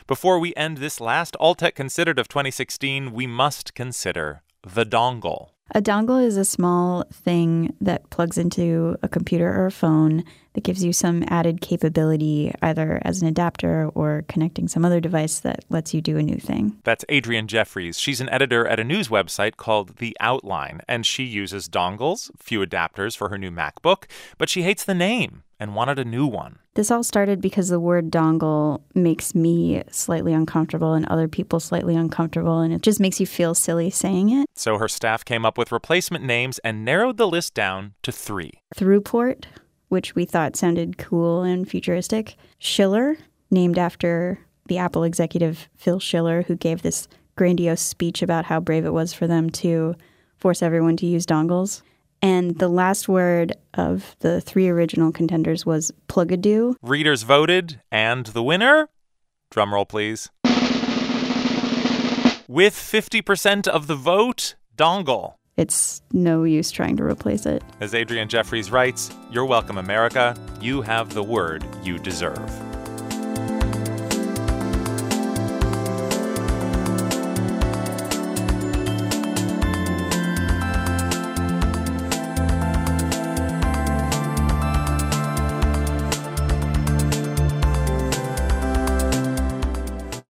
Before we end this last All Tech Considered of 2016, we must consider the dongle. A dongle is a small thing that plugs into a computer or a phone that gives you some added capability, either as an adapter or connecting some other device that lets you do a new thing. That's Adrienne Jeffries. She's an editor at a news website called The Outline, and she uses dongles, few adapters for her new MacBook, but she hates the name and wanted a new one. This all started because the word dongle makes me slightly uncomfortable and other people slightly uncomfortable, and it just makes you feel silly saying it. So her staff came up with replacement names and narrowed the list down to 3. Throughport, which we thought sounded cool and futuristic. Schiller, named after the Apple executive Phil Schiller, who gave this grandiose speech about how brave it was for them to force everyone to use dongles. And the last word of the 3 original contenders was plugadoo. Readers voted, and the winner? Drumroll, please. With 50% of the vote, dongle. It's no use trying to replace it. As Adrienne Jeffries writes, "You're welcome, America. You have the word you deserve."